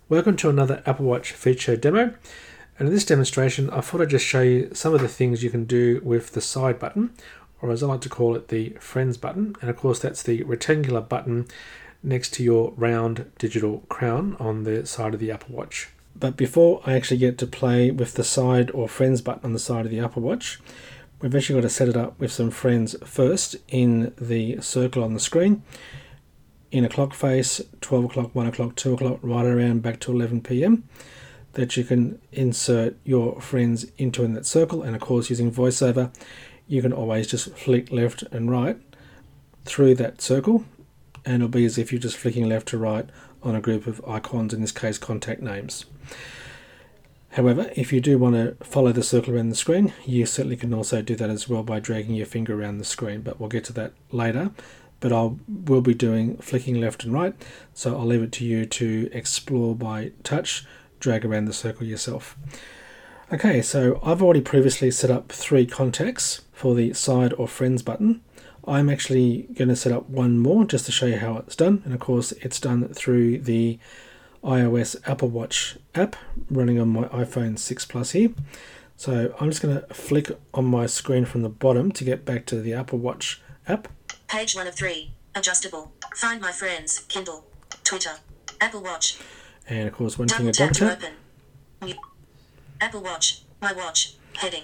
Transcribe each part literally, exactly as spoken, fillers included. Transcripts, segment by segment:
Welcome to another Apple Watch feature demo. And in this demonstration, I thought I'd just show you some of the things you can do with the side button, or as I like to call it, the Friends button. And of course, that's the rectangular button next to your round digital crown on the side of the Apple Watch. But before I actually get to play with the side or Friends button on the side of the Apple Watch, we've actually got to set it up with some friends first in the circle on the screen. In a clock face, twelve o'clock, one o'clock, two o'clock, right around back to eleven p m, that you can insert your friends into in that circle. And of course, using VoiceOver, you can always just flick left and right through that circle, and it'll be as if you're just flicking left to right on a group of icons, in this case contact names. However, if you do want to follow the circle around the screen, you certainly can also do that as well by dragging your finger around the screen, but we'll get to that later. But I will be doing flicking left and right, so I'll leave it to you to explore by touch, drag around the circle yourself. Okay, so I've already previously set up three contacts for the side or friends button. I'm actually going to set up one more just to show you how it's done, and of course it's done through the iOS Apple Watch app running on my iPhone six Plus here. So I'm just going to flick on my screen from the bottom to get back to the Apple Watch app. Page one of three. Adjustable. Find my friends. Kindle. Twitter. Apple Watch. And of course, one Double finger tap double to tap. open. Apple Watch. My watch. Heading.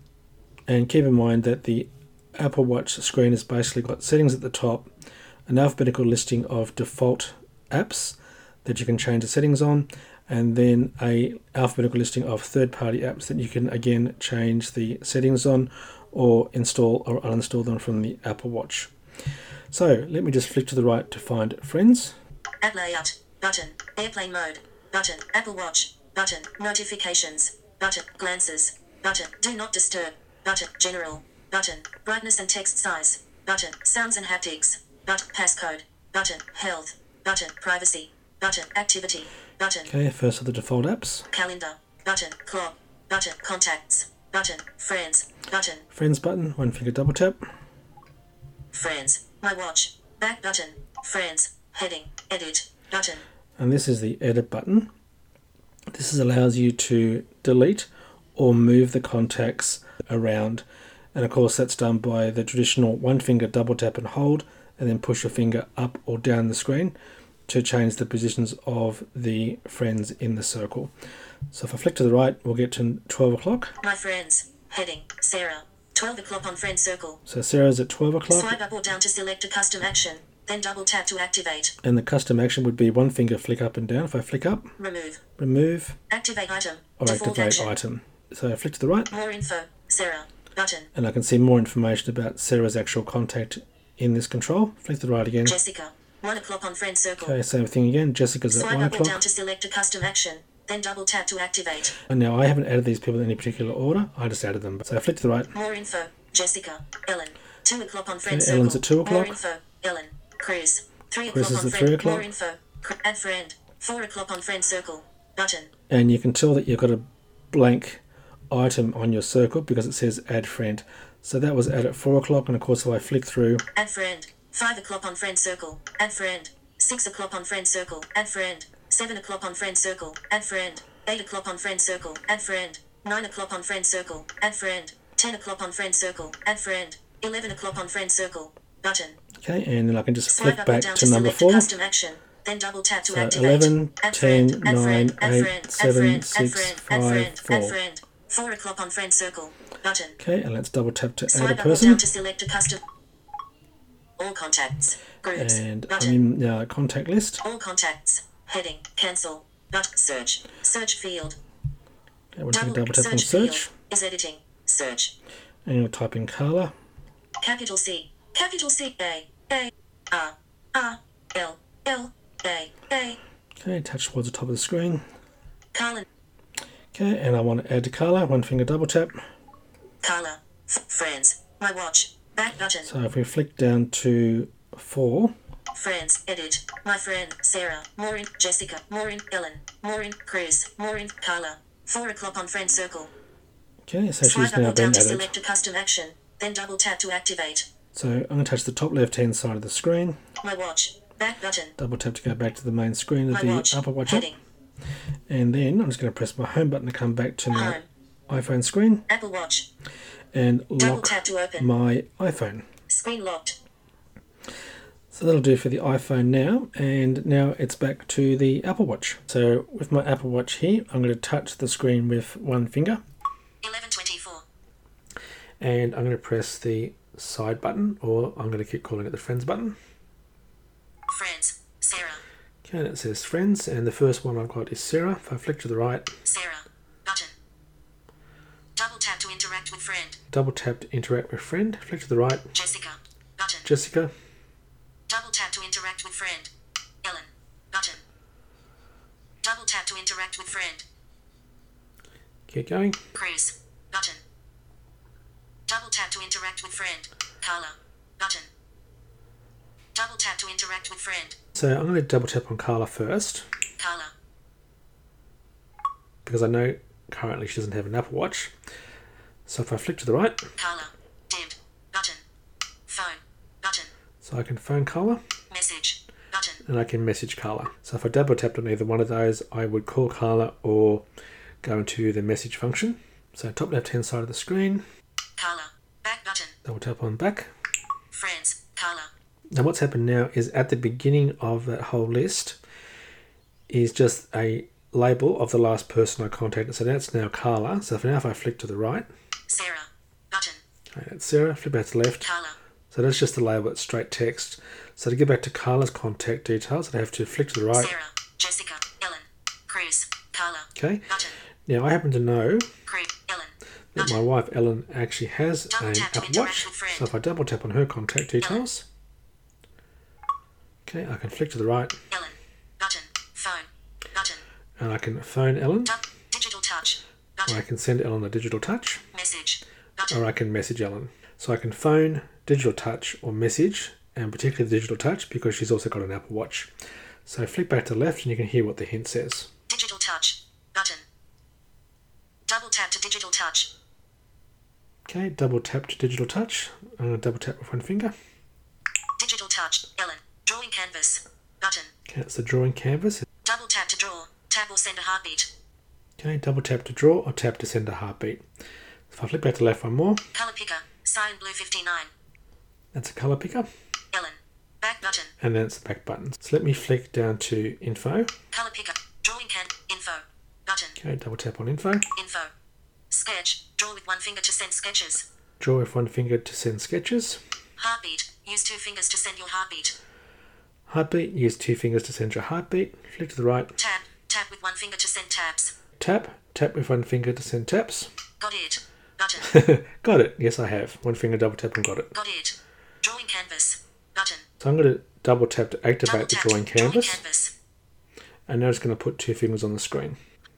And keep in mind that the Apple Watch screen has basically got settings at the top, an alphabetical listing of default apps that you can change the settings on, and then a alphabetical listing of third-party apps that you can again change the settings on or install or uninstall them from the Apple Watch. So let me just flick to the right to find friends. App layout. Button. Airplane mode. Button. Apple Watch. Button. Notifications. Button. Glances. Button. Do not disturb. Button. General. Button. Brightness and text size. Button. Sounds and haptics. Button. Passcode. Button. Health. Button. Privacy. Button. Activity. Button. Okay, first of the default apps. Calendar. Button. Clock. Button. Contacts. Button. Friends. Button. Friends button, one finger double tap. Friends. My watch. Back button. Friends. Heading. Edit. Button. And this is the edit button. This is, allows you to delete or move the contacts around. And of course that's done by the traditional one finger double tap and hold, and then push your finger up or down the screen to change the positions of the friends in the circle. So if I flick to the right, we'll get to twelve o'clock. My friends. Heading. Sarah. twelve o'clock on friend circle. So Sarah's at twelve o'clock. Swipe up or down to select a custom action. Then double tap to activate. And the custom action would be one finger flick up and down. If I flick up, remove. Remove. Activate item. Or Default activate action. item. So I flick to the right. More info. Sarah. Button. And I can see more information about Sarah's actual contact in this control. Flick to the right again. Jessica. one o'clock on friend circle. Okay, same thing again. Jessica's at Swipe one up or down o'clock. to select a custom action. Then double tap to activate. And now I haven't added these people in any particular order. I just added them. So I flick to the right. More info. Jessica. Ellen. two o'clock on friend Okay, circle. Ellen's at two o'clock. More info. Ellen. Chris. three Chris o'clock is on at friend. three o'clock. More info. Cr- Add friend. four o'clock on friend circle. Button. And you can tell that you've got a blank item on your circle because it says add friend. So that was add at four o'clock, and of course if I flick through. Add friend. five o'clock on friend circle. Add friend. six o'clock on friend circle. Add friend. seven o'clock on friend circle. Add friend. eight o'clock on friend circle. Add friend. nine o'clock on friend circle. Add friend. ten o'clock on friend circle. Add friend. eleven o'clock on friend circle. Button. Okay, and then I can just Swipe flick up or back down to to number select four. a custom action. Then double tap to So activate. eleven, Add ten, friend. Add nine, friend. Add eight, friend. Add seven, friend. Add six, friend. Add five, friend. Add four. friend. four o'clock on friend circle. Button. Okay, and let's double tap to add a Swipe up or person. down to select a custom. All contacts. Groups. And I'm Button. in uh, contact list. All contacts. Heading. Cancel. But search. Search field. Okay, we'll take a double tap on search search. field is editing. Search. And you'll type in Carla. Capital C. Capital C. A. A. R. R. L. L. A. A. Okay, touch towards the top of the screen. Carla. Okay, and I want to add to Carla. One finger double tap. Carla. F- friends. My watch. Back button. So if we flick down to four. Friends. Edit. My friend. Sarah. Maureen. Jessica. Maureen. Ellen. Maureen. Chris. Maureen. Carla. Four o'clock on friend circle. Okay, so Swipe she's up now or been down to added. select a custom action. Then double tap to activate. So I'm going to touch the top left hand side of the screen. My watch. Back button. Double tap to go back to the main screen of My the watch. Apple Watch app. Heading. And then I'm just going to press my home button to come back to my Home. iPhone screen Apple Watch. and Double lock tap to open. my iPhone. Screen locked. So that'll do for the iPhone now, and now it's back to the Apple Watch. So with my Apple Watch here, I'm going to touch the screen with one finger, eleven twenty-four. and I'm going to press the side button, or I'm going to keep calling it the Friends button. Friends. Sarah. Okay, and it says Friends, and the first one I've got is Sarah. If I flick to the right, Sarah. Button. Double tap to interact with friend. double tap to interact with friend, flick to the right, Jessica. Button. Jessica, Double tap to interact with friend. Ellen. Button. Double tap to interact with friend. keep going, Chris. Button. Double tap to interact with friend. Carla. Button. Double tap to interact with friend. So I'm going to double tap on Carla first, Carla. because I know currently she doesn't have an Apple Watch. So if I flick to the right, Carla. Dimmed. Button. Phone. Button. so I can phone Carla, Message. Button. and I can message Carla. So if I double tapped on either one of those, I would call Carla or go into the message function. So top left hand side of the screen, Carla. Back button. double tap on back. Friends. Carla. Now what's happened now is at the beginning of that whole list is just a label of the last person I contacted. So that's now Carla. So if now if I flick to the right, Sarah. Button. okay, that's Sarah, flip back to the left. Carla. So that's just the label, it's straight text. So to get back to Carla's contact details, I have to flick to the right. Sarah. Jessica. Ellen. Chris. Carla. Okay. Button. Now I happen to know Chris. Ellen. that my Button. wife Ellen actually has Double an tap to Apple interact Watch. with friend. So if I double tap on her contact details, okay, I can flick to the right Ellen. Button. Phone. Button. and I can phone Ellen, Dub. Digital touch. or I Button. can send Ellen a digital touch, Message. Button. or I can message Ellen. So I can phone, digital touch, or message, and particularly the digital touch because she's also got an Apple Watch. So flick back to the left and you can hear what the hint says. Digital touch. Button. Double tap to digital touch. Okay, double tap to digital touch. I'm going to double tap with one finger. Digital touch. Ellen. Drawing canvas. Button. Okay, that's the drawing canvas. Double tap to draw. Tap or send a heartbeat. Okay, double tap to draw or tap to send a heartbeat. If I flick back to the left one more, Color picker. Cyan blue fifty-nine. that's a colour picker, Ellen. Back button. and then it's the back button. So let me flick down to info. Color picker. Drawing can. Info. Button. Okay, double tap on info. Info. Sketch. Draw with one finger to send sketches. Draw with one finger to send sketches. Heartbeat. Use two fingers to send your heartbeat. Heartbeat, use two fingers to send your heartbeat. Flick to the right. Tap. Tap with one finger to send taps. Tap, tap with one finger to send taps. Got it. Button. Got it. Yes, I have. One finger double tap and got it. Got it. Drawing canvas. Button. So I'm going to double tap to activate Double the tap. drawing canvas. Drawing canvas. And now it's going to put two fingers on the screen.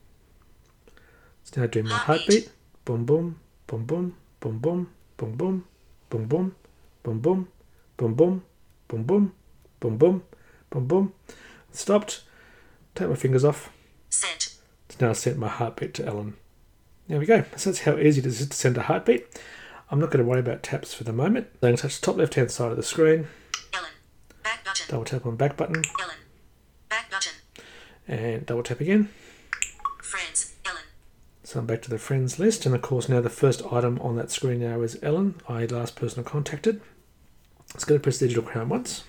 It's now doing my Heartbeat. heartbeat. Boom, boom, boom, boom, boom, boom, boom, boom, boom, boom, boom, boom, boom, boom, boom, boom, boom, boom, boom, boom. Stopped. Take my fingers off. Sent. It's now sent my heartbeat to Ellen. There we go. So that's how easy it is to send a heartbeat. I'm not going to worry about taps for the moment. I'm going to touch the top left hand side of the screen. Ellen. Back button. Double tap on back button. Ellen. Back button. And double tap again. Friends. Ellen. So I'm back to the friends list, and of course now the first item on that screen now is Ellen, that is the last person I contacted. Let's go to press the digital crown once.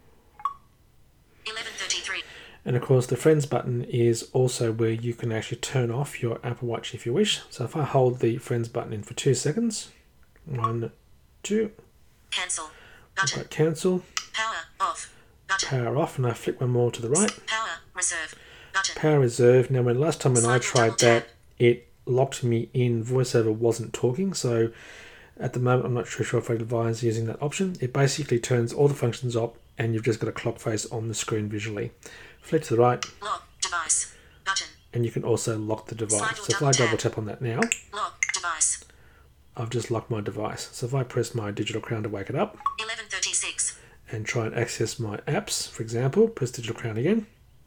eleven thirty-three. And of course the friends button is also where you can actually turn off your Apple Watch if you wish. So if I hold the friends button in for two seconds, one, two, Cancel. I've Button. got cancel, Power off. Button. power off, and I flick one more to the right. Power reserve. Button. Power reserve. Now when last time when I Slide or tried double that, tap. it locked me in. VoiceOver wasn't talking, so at the moment I'm not sure if I'd advise using that option. It basically turns all the functions off and you've just got a clock face on the screen visually. Flick to the right Lock device. Button. and you can also lock the device. Slide or So if double I double tap. tap on that now, Lock device. I've just locked my device. So if I press my digital crown to wake it up eleven thirty-six. and try and access my apps, for example, press digital crown again,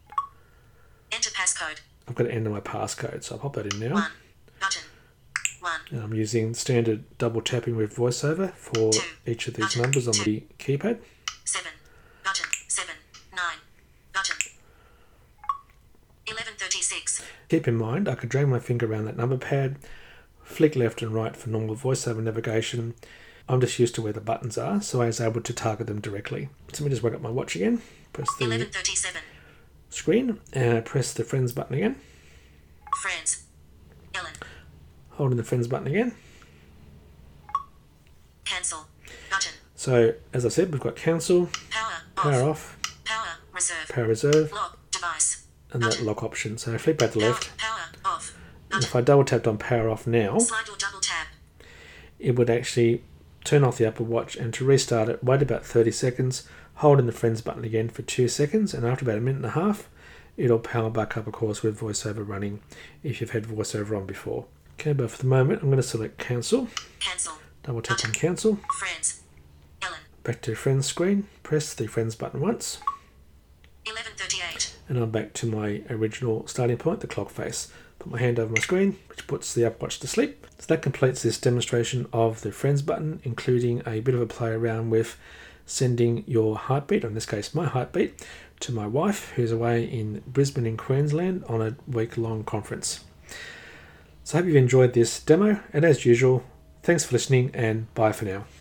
Enter passcode. I've got to enter my passcode. So I'll pop that in now. one. Button. one. And I'm using standard double tapping with VoiceOver for Two. each of these Button. numbers on Two. the keypad. seven. Button. seven. nine. Button. eleven thirty-six. thirty-six. Keep in mind, I could drag my finger around that number pad, flick left and right for normal voiceover navigation. I'm just used to where the buttons are, so I was able to target them directly. So let me just wake up my watch again, press the eleven thirty-seven. screen, and I press the Friends button again. Friends. Ellen. Holding the Friends button again. Cancel. Button. So, as I said, we've got cancel, Power. power Off. off, Power. Reserve. power reserve, Lock. Device. and that Button. lock option. So I flick back to Power. left, Power. Off. and Button. if I double tapped on power off now, Slide or double tap. it would actually turn off the Apple Watch, and to restart it, wait about thirty seconds, hold in the Friends button again for two seconds, and after about a minute and a half, it'll power back up, of course, with VoiceOver running if you've had VoiceOver on before. Okay, but for the moment, I'm going to select cancel, Cancel. double tap on cancel, Friends. Ellen. back to Friends screen, press the Friends button once, eleven thirty-eight. and I'm back to my original starting point, the clock face. Put my hand over my screen, which puts the Apple Watch to sleep. So that completes this demonstration of the Friends button, including a bit of a play around with sending your heartbeat, or in this case my heartbeat, to my wife, who's away in Brisbane in Queensland on a week-long conference. So I hope you've enjoyed this demo, and as usual, thanks for listening, and bye for now.